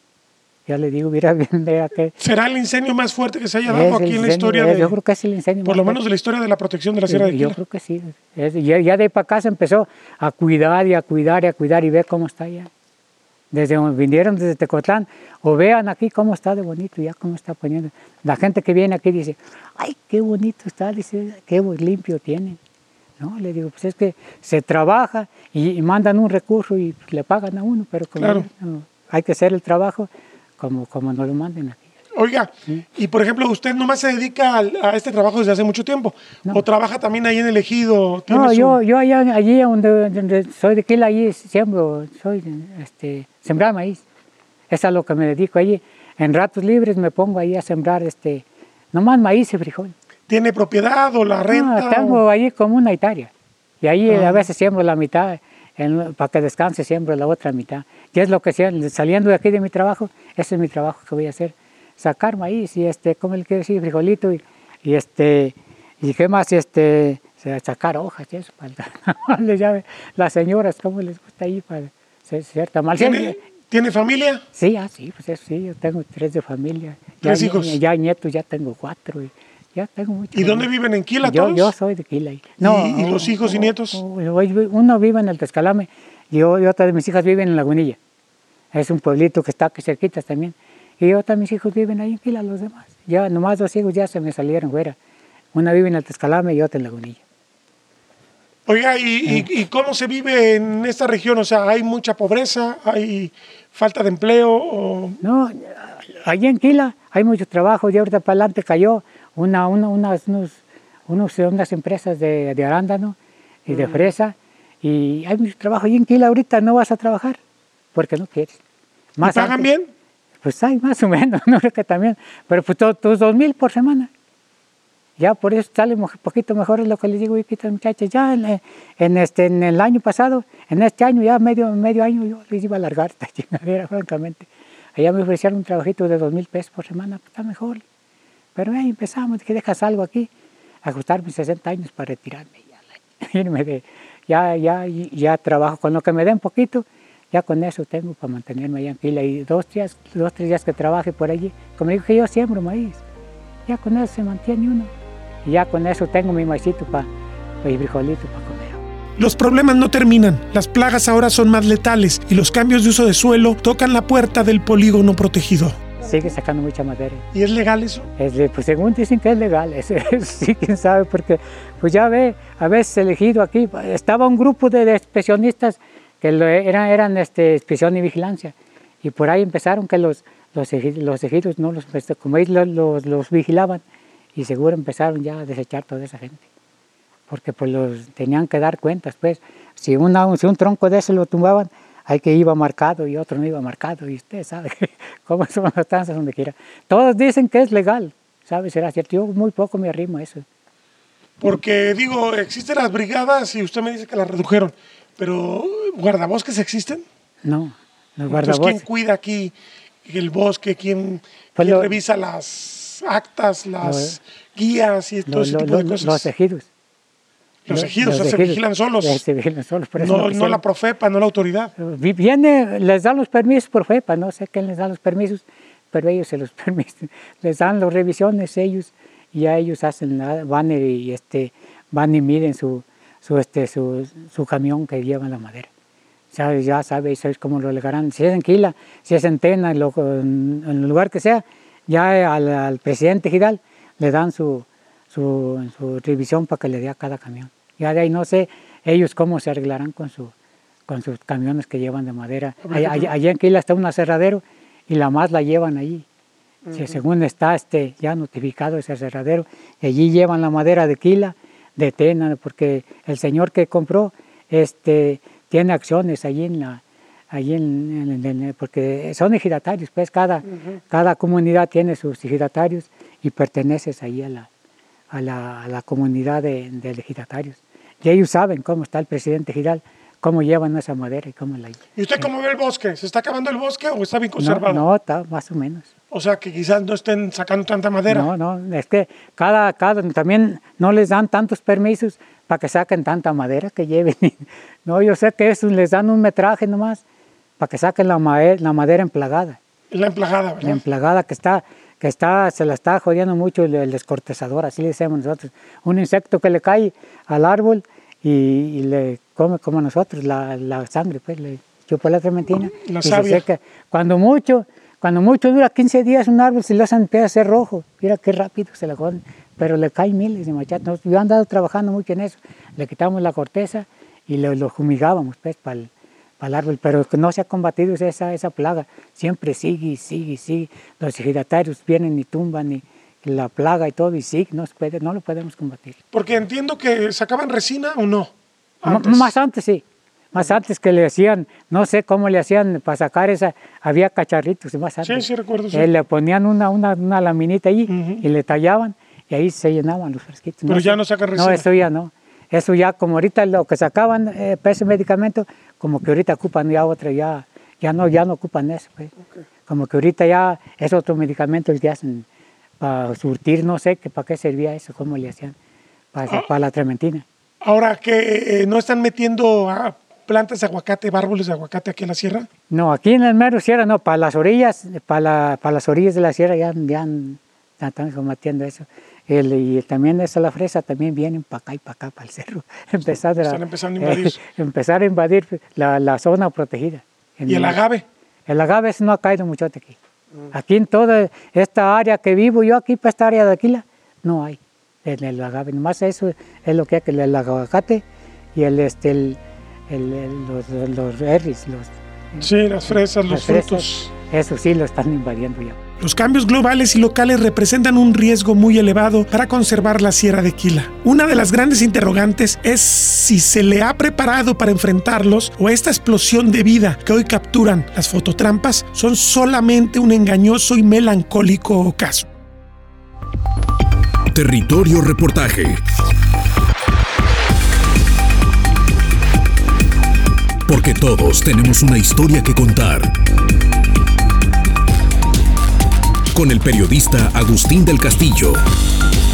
Ya le digo, mira bien, vea que... ¿Será el incendio más fuerte que se haya dado aquí en la incendio, historia es, de... Yo creo que es el incendio por más lo fuerte. menos de la historia de la protección de la Sierra de Quila. Yo creo que sí. Es, ya, ya de ahí para acá se empezó a cuidar y a cuidar y a cuidar y ve cómo está ya. Desde donde vinieron desde Tecotlán, o vean aquí cómo está de bonito, ya cómo está poniendo. La gente que viene aquí dice, ay, qué bonito está, dice, qué limpio tienen. No, le digo, pues es que se trabaja y, y mandan un recurso y pues, le pagan a uno, pero como claro. no, hay que hacer el trabajo como, como nos lo manden aquí. Oiga, ¿sí? Y por ejemplo, ¿usted nomás se dedica a, a este trabajo desde hace mucho tiempo? No. ¿O trabaja también ahí en el ejido? No, su... yo, yo allá, allí donde, donde soy de Quila, allí siembro, soy este, sembrar maíz. Eso es a lo que me dedico allí. En ratos libres me pongo ahí a sembrar este, nomás maíz y frijol. ¿Tiene propiedad o la renta? No, tengo o... allí como una hectárea. Y ahí ah. a veces siembro la mitad, en, para que descanse siembro la otra mitad. Y es lo que sea, saliendo de aquí de mi trabajo, ese es mi trabajo que voy a hacer. Sacar maíz y este, ¿cómo le quiero decir? Frijolito y, y este, y qué más, y este, sacar hojas y eso. Para llave, las señoras, ¿cómo les gusta ahí para ser tamal? ¿Tiene, ¿Tiene familia? Sí, ah, sí, pues eso, sí, yo tengo tres de familia. ¿Tres ya, hijos? Ya, ya nietos, ya tengo cuatro. Y, ya tengo mucho. ¿Y dónde viven? ¿En Quila yo, todos? Yo soy de Quila. No, ¿Y, y los oh, hijos y nietos? Oh, oh, uno vive en el Texcalame y, y otra de mis hijas viven en Lagunilla. Es un pueblito que está aquí cerquita también. Y otros mis hijos viven ahí en Quila, los demás. Ya nomás dos hijos ya se me salieron fuera. Una vive en el Texcalame y otra en Lagunilla. Oiga, ¿y, eh. y, ¿y cómo se vive en esta región? O sea, ¿hay mucha pobreza? ¿Hay falta de empleo? O... No, allí en Quila hay mucho trabajo. De ahorita para adelante cayó una, una, unas, unos, unos, unas empresas de, de arándano y de fresa. Y hay mucho trabajo. Allí en Quila ahorita no vas a trabajar porque no quieres. Más ¿Y pagan antes, bien? Pues hay más o menos, no creo que también, pero pues tus to, dos mil por semana. Ya por eso sale un poquito mejor, es lo que les digo a estas muchachas. Ya en, en, este, en el año pasado, en este año, ya medio, medio año, yo les iba a alargar esta chingadera, francamente. Allá me ofrecieron un trabajito de dos mil pesos por semana, pues está mejor. Pero ahí empezamos, dije, dejas algo aquí, ajustar mis sesenta años para retirarme. Ya, irme de, ya, ya, ya trabajo con lo que me den poquito. Ya con eso tengo para mantenerme allá en Quila y dos, días, dos, tres días que trabaje por allí. Como digo que yo siembro maíz, ya con eso se mantiene uno. Y ya con eso tengo mi maicito para pa, y frijolito para comer. Los problemas no terminan, las plagas ahora son más letales y los cambios de uso de suelo tocan la puerta del polígono protegido. Sigue sacando mucha madera. ¿Y es legal eso? Es, pues según dicen que es legal, eso, eso sí, quién sabe, porque pues ya ve, a veces elegido aquí, estaba un grupo de, de inspeccionistas que lo, eran, eran este, inspección y vigilancia, y por ahí empezaron que los, los, los ejidos, no los, como ellos los, los, los vigilaban, y seguro empezaron ya a desechar toda esa gente, porque pues los tenían que dar cuentas, pues, si, una, si un tronco de ese lo tumbaban, hay que iba marcado y otro no iba marcado, y usted sabe cómo son las tanzas donde quiera. Todos dicen que es legal, ¿sabe? Será cierto, yo muy poco me arrimo a eso. Porque digo, existen las brigadas y usted me dice que las redujeron, pero ¿guardabosques existen? No, los guardabosques. Entonces, ¿quién cuida aquí el bosque? ¿Quién, pues ¿quién lo, revisa las actas, las lo, guías y todo lo, ese tipo lo, de cosas? Los ejidos. Los ejidos, los o sea, se vigilan solos. Se vigilan solos. Por eso no, no la Profepa, no la autoridad. Viene, les dan los permisos Profepa, no sé quién les da los permisos, pero ellos se los permiten. Les dan las revisiones ellos y a ellos hacen, van y, este, van y miden su, su, este, su, su camión que lleva la madera. ¿Sabes? Ya sabes, sabes cómo lo legarán. Si es en Quila, si es en Tena, en, lo, en, en el lugar que sea, ya al, al presidente Gidal le dan su, su, su revisión para que le dé a cada camión. Ya de ahí no sé ellos cómo se arreglarán con, su, con sus camiones que llevan de madera. Allá, allá, allá en Quila está un aserradero y la más la llevan allí. Uh-huh. Si según está este, ya notificado ese aserradero, y allí llevan la madera de Quila, de Tena, porque el señor que compró este, tiene acciones allí en la... Allí en, en, en, porque son ejidatarios, pues cada, uh-huh. cada comunidad tiene sus ejidatarios y perteneces ahí a la, a la, a la comunidad de, de ejidatarios. Y ellos saben cómo está el presidente Gidal, cómo llevan esa madera y cómo la... ¿Y usted cómo ve el bosque? ¿Se está acabando el bosque o está bien conservado? No, no, está más o menos. O sea, que quizás no estén sacando tanta madera. No, no, es que cada, cada, también no les dan tantos permisos para que saquen tanta madera que lleven. No, yo sé que eso les dan un metraje nomás para que saquen la, madera, la madera emplagada. La emplagada, ¿verdad? La emplagada que está, que está, se la está jodiendo mucho el, el descortezador, así le decimos nosotros. Un insecto que le cae al árbol y, y le come como nosotros la, la sangre, pues le chupa la trementina. La y savia. Se seca. Cuando mucho... Cuando mucho dura quince días un árbol, si lo hacen empieza a ser rojo. Mira qué rápido se la joden. Pero le caen miles de machates. Yo he andado trabajando mucho en eso. Le quitamos la corteza y lo, lo fumigábamos pues, para el, para el árbol. Pero no se ha combatido esa, esa plaga. Siempre sigue y sigue y sigue. Los ejidatarios vienen y tumban y, y la plaga y todo y sigue. No, se puede, no lo podemos combatir. Porque entiendo que sacaban resina o no. Antes. Más antes sí. Más antes que le hacían, no sé cómo le hacían para sacar esa, había cacharritos más antes. Sí, sí, recuerdo. Sí. Eh, le ponían una, una, una laminita allí uh-huh. y le tallaban y ahí se llenaban los frasquitos. Pero no ya sé, no sacan resina. No, eso ya no. Eso ya como ahorita lo que sacaban eh, para ese medicamento, como que ahorita ocupan ya otra, ya, ya, no, ya no ocupan eso. Pues. Okay. Como que ahorita ya es otro medicamento el que hacen para surtir, no sé que para qué servía eso, cómo le hacían, para, ah. para la trementina. Ahora que eh, no están metiendo a plantas de aguacate, árboles de aguacate aquí en la sierra. No, aquí en el mero sierra no, para las orillas, para, la, para las orillas de la sierra ya, ya están combatiendo eso. El, y también esa la fresa también vienen para acá y para acá, para el cerro. Empezar a, están empezando a invadir. Eh, empezar a invadir la, la zona protegida. ¿Y el agave? El agave no ha caído mucho aquí. Mm. Aquí en toda esta área que vivo yo, aquí para esta área de Aquila, no hay el, el agave. Nomás eso es lo que hay, el, el aguacate y el, este, el, el, el, los, los berries. Los, sí, las fresas, las los fresas, frutos. Eso sí lo están invadiendo ya. Los cambios globales y locales representan un riesgo muy elevado para conservar la Sierra de Quila. Una de las grandes interrogantes es si se le ha preparado para enfrentarlos o esta explosión de vida que hoy capturan las fototrampas son solamente un engañoso y melancólico ocaso. Territorio Reportaje. Porque todos tenemos una historia que contar. Con el periodista Agustín del Castillo.